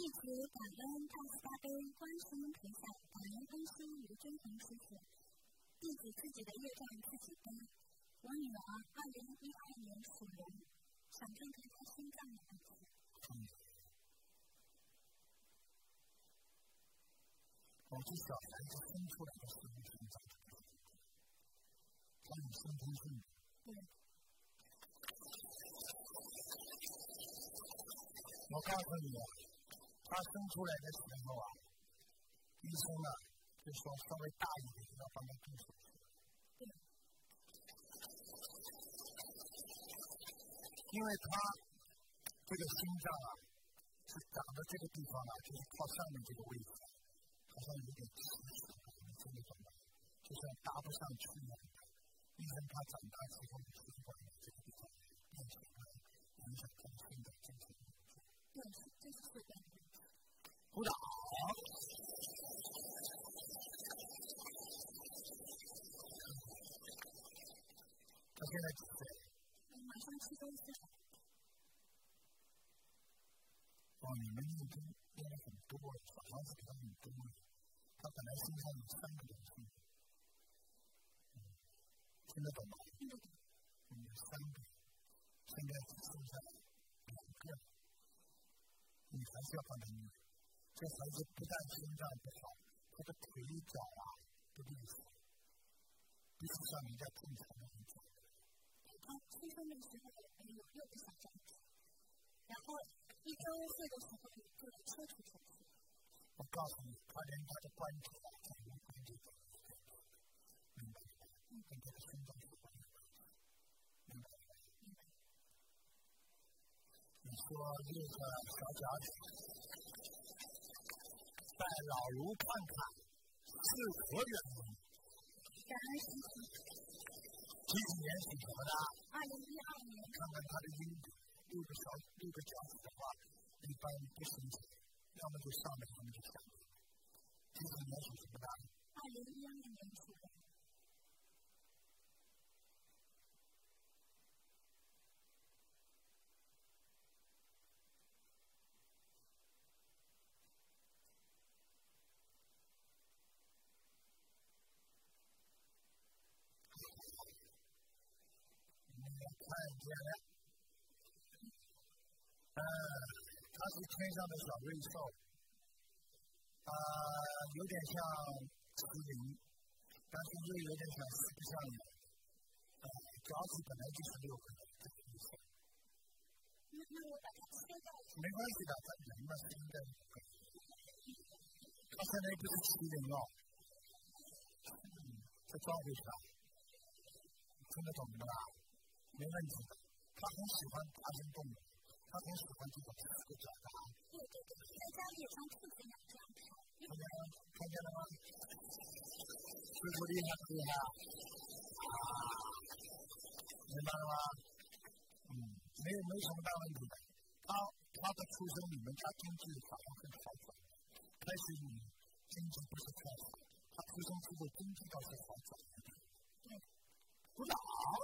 此感恩大慈大悲观世音菩萨，感恩恩师卢军宏师傅。弟子自己的业障自己背。我女儿2012年属龙，想看看她心脏的问题。 我这小孩子生出来的时候心脏的问题，他有先天性的。 对。 我告诉你啊，他生出来的时候啊，医生啊就说稍微大一点要帮他动手术。因为他这个心脏啊是长的这个地方啊，就是靠上面这个位置，好像有点奇怪，你听得懂吗？就像搭不上去一样的。医生他长大之后的血管这个地方变形了，影响他的心脏正常运作。 对，这是血管的问题。 鼓掌。他现在几岁？ 马上7周4。 你们念经念了很多了，小房子给他很多了。他本来身上有3个灵性，听得懂吗？ 听得懂。 有3个，现在只剩下2个，你还是要帮他念。这孩子不但心脏不好，他的腿脚啊不利索，不是像人家正常的很早。 他出生的时候有6个小障子，然后1周4的时候有做了切除手术。 我告诉你，他连他的关节啊，他有关节都有点明白吗？跟他的心脏有关系，明白吗？你说6个小脚趾，带老卢看看是何原因？ 感恩师父。 几几年属什么的 ？2012年。 看看他的阴部，6个脚趾的话，一般不生气，要么就上面，要么就下面。几几年属什么的 ？2012年属龙。 看见了，它是天上的小瑞兽，有点像麒麟，但是又有点像四不像人，脚趾本来就是6个的，这个意思。 那我把它切掉。 没关系的，他人嘛是应该6个。他现在不是麒麟哦，这装回去了，听得懂的吧？没问题的，他很喜欢大型动物，他很喜欢这种4个脚的。 对，在家里也像兔子一样这样跳。 看见了吗？师傅厉害不厉害？明白了吗？没什么大问题的。他的出生你们家经济反而很好转，开始你经济不是太好，他出生之后经济倒是好转一点。 对。 鼓掌。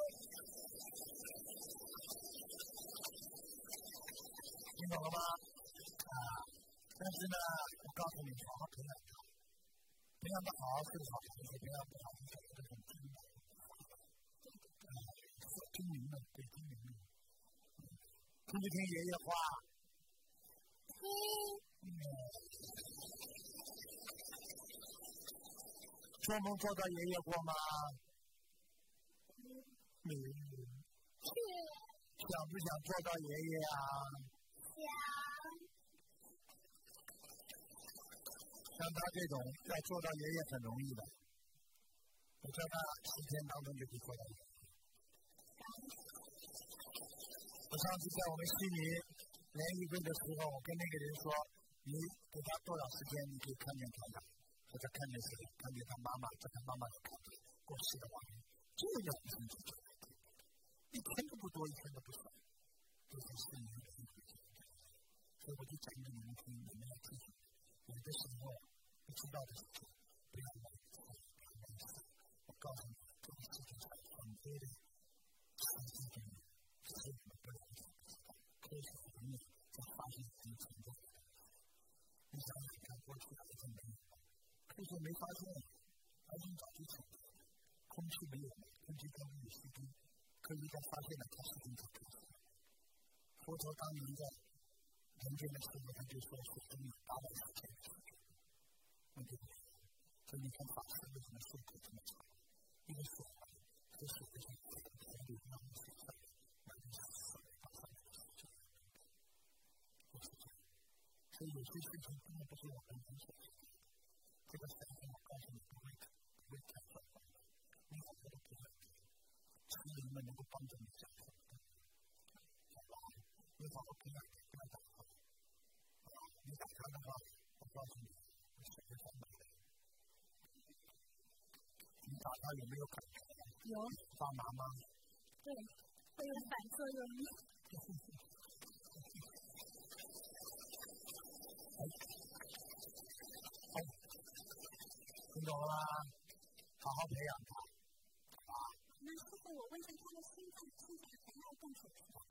听懂了吗？但是呢，我告诉你，好好培养他，培养的好是好孩子，培养不好是这种精明。精明的，对精明的。听不听爷爷话？ 听。 做梦做到爷爷过吗？没有。想不想做到爷爷啊？ 想。 像他这种要做到爷爷很容易的，我叫他10天当中就可以做到爷爷。我上次在我们悉尼联谊会的时候，我跟那个人说，你给他多少时间，你可以看见他的，或者看见谁，看见他妈妈，在他妈妈的看见过世的亡人，这样子就出来的，1天都不多，1天都不少，这是悉尼的一回事。所以我就讲给你们听，你们要记住，有的时候不知道的事情不要忘记，不要忘记。我告诉你，这个世界上很多的奇迹的人，是我们不了解、不知道，科学方面在发现已经存在的。 你想想看，过去还是没有，可是没发现，发现早就产生了。空气没有了，空气中有细菌，科学家发现了它细菌才开始。佛陀当年在人间的时候，他就说是生命800年的细菌，对不对？所以你看法师为什么寿命这么长？一个水啊，这水就是水的甜度让我们水上所以有些事情根本不是我们能解决的。这个事情我告诉你不会太转换的，你好多都不会的。其实人们能够帮助你讲什么的，好吧？你好好培养点，不要打他。你打他的话，我告诉你，会学会反美的。你打他有没有感觉？ 有。 发麻吗？ 对，会有反作用力。 听懂了吗？好好培养他，啊！ 那师傅，我问一下，他的心脏现在还要动手术吗？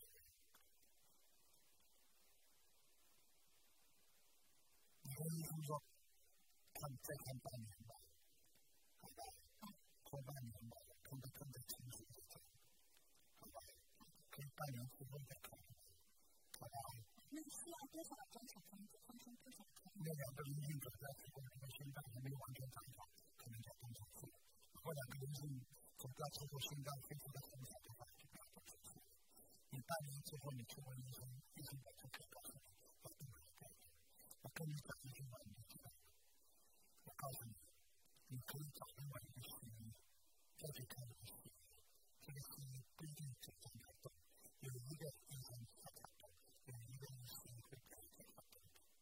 你跟医生说，再看半年吧，好吧？过半年吧，看得更加清楚一点，好吧？可以半年之后再看，好吧？ 那需要多少张小房子？发生多少天？ 那2个灵性者在子宫里面心脏还没有完全长好，可能叫动手术。如果2个灵性走掉之后，心脏恢复的很好的话，就不要动手术。你半年之后你去问医生，医生就可以告诉你要动手术。我跟你讲一句话，你就知道了。我告诉你，你可以找另外一个西医，再去看一个西医。这个西医不一定只在那动，有一个医生他才动，有一个西医会改变他动。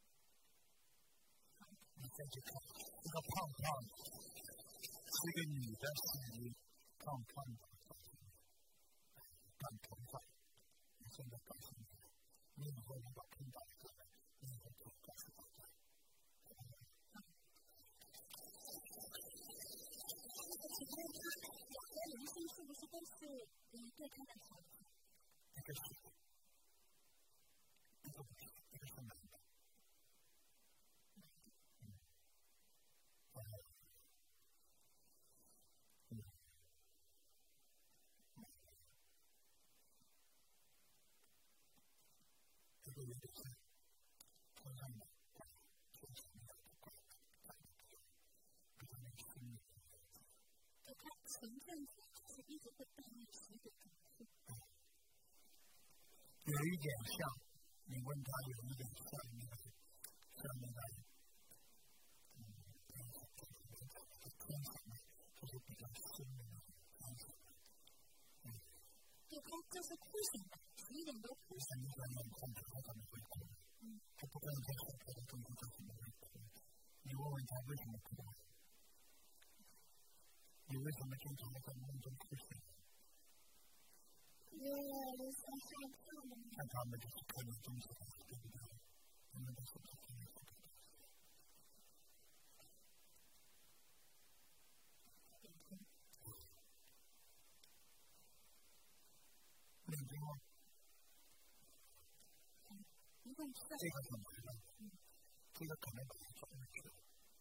你再去看这个胖胖的，是一个女的西医，胖胖的，短头发，你现在告诉你，你以后如果碰到一个人，你以后就告诉大家。 请问他2个灵性是不是都是对他的好的？ 一个是，一个不是，一个是男的。这个有点像头上的怪，就是那样的怪，比较没心理。 对，他前阵子是一直会半夜10点钟睡。 有一点像，你问他有一点像那个，天神嘛，就是比较深的那种天神。 对，他就是哭醒的，11点多哭醒。 你想要控制他怎么会哭？他不管在小孩的中间他怎么会哭？你问问他为什么哭？你为什么经常在梦中哭醒？ 因为我是害怕的。 害怕嘛，就是看你东西对不对？你们都是不对的。那个这个很麻烦，这个可能把它转回去了。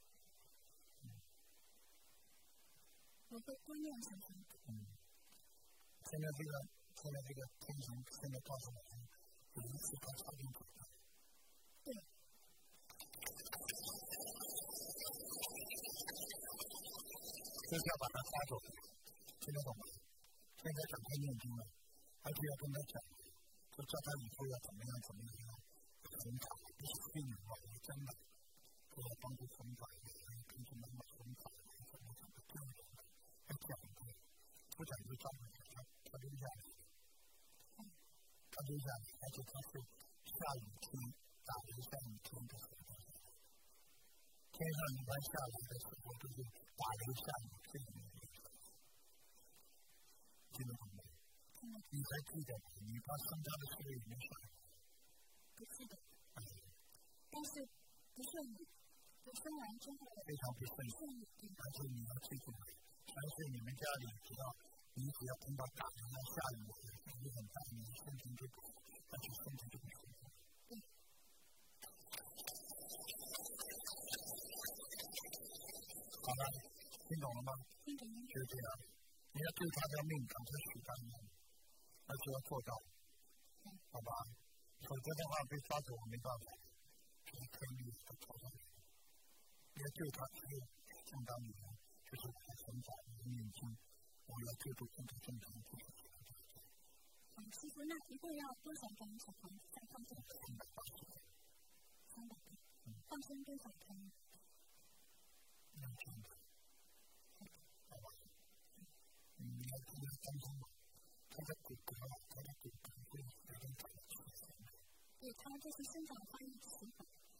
我会多念几遍。 现在这个天神现在告诉我们，有一次他差点走了。 对。 就是要把他抓走，听得懂吗？现在展开念经了，而且要跟他讲，就叫他以后要怎么样，很法，不是骗人的，是真的。我要帮助弘法，跟着妈妈弘法，怎么这样的，要讲的，不讲就照顾他留下来，而且他是下雨天打雷下雨天的时候，天上一般下来的时候就是打雷下雨这种的，听得懂吗？你还记得你把生他的事有没有想？ 不记得。但是不顺利，就生完之后非常不顺利，而且你要记住，凡是你们家里只要你只要碰到打雷啊下雨，雨很大，你的心情就不好，而且身体就不舒服。 了，听懂了吗？ 听懂了。 就是这样，你要对他的命赶快许大愿，而且要做到，好吧？否则的话被抓走没办法，这是天律的挑战。你要对他只有正当理由，就是我的存在，我的念经，我要最后正常做。 师傅，那一共要多少张小房子再放生？300个。放生多少条？ 好吧。你要注意当中嘛，他的骨骼会有点长。 对，他就是生长发育迟缓。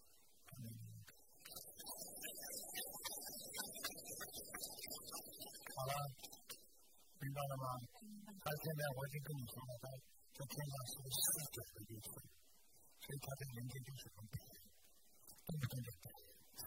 好了，明白了吗？他现在我已经跟你说了，他在天上是个49个月份，所以他的年纪就是很短，动不动就这个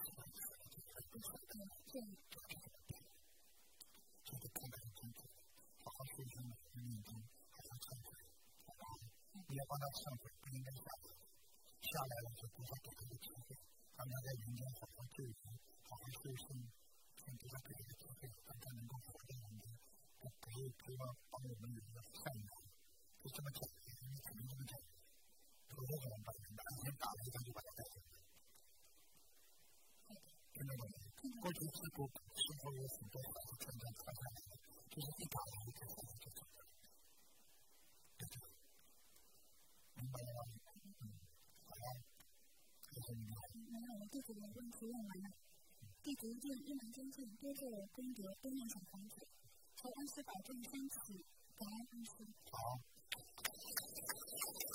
看看清楚，好好修身，念经，好好忏悔，好吧？你要帮他忏悔，不应该下来，下来了就不要给他的机会，让他在人间好好救人，好好修身，请不要给他的机会，让他能够活在人间。不要帮我们有一个善良，就这么讲，你只能这么讲。否则怎么办？哪一天打了一仗就把他带走了。听懂没？过去中国是否有很多孩子传下来的，就是一打了一个孩子就走了。明白了吗？好了，谢谢你。 没有，我弟子的问题问完了。弟子一门精进，多做功德，多念小房子。求恩师保重身体，感恩恩师。 好。